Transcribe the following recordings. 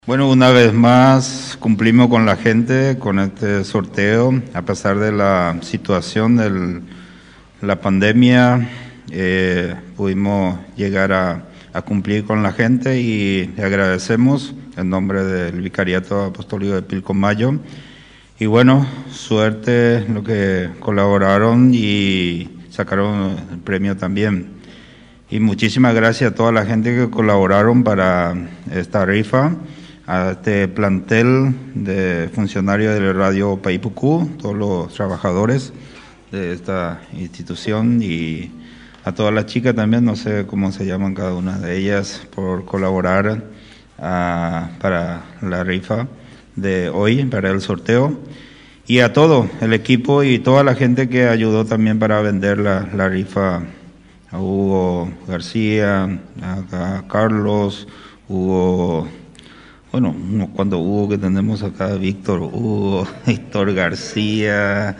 Bueno, una vez más cumplimos con la gente con este sorteo, a pesar de la situación de la pandemia, pudimos llegar a cumplir con la gente y le agradecemos en nombre del Vicariato Apostólico de Pilcomayo. Y bueno, suerte lo que colaboraron y sacaron el premio también. Y muchísimas gracias a toda la gente que colaboraron para esta rifa, a este plantel de funcionarios de Radio Paipucú, todos los trabajadores de esta institución y a todas las chicas también, no sé cómo se llaman cada una de ellas, por colaborar para la rifa de hoy, para el sorteo, y a todo el equipo y toda la gente que ayudó también para vender la rifa, a Hugo García, a Carlos, Hugo... Bueno, unos cuantos Hugo que tenemos acá, Víctor Hugo, Héctor García,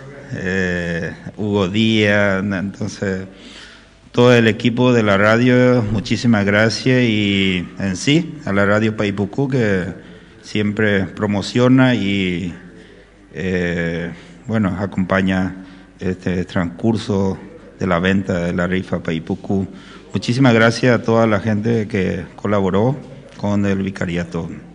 Hugo Díaz, entonces todo el equipo de la radio, muchísimas gracias y en sí a la Radio Paipucú que siempre promociona y bueno, acompaña este transcurso de la venta de la rifa Paipucú. Muchísimas gracias a toda la gente que colaboró con el vicariato.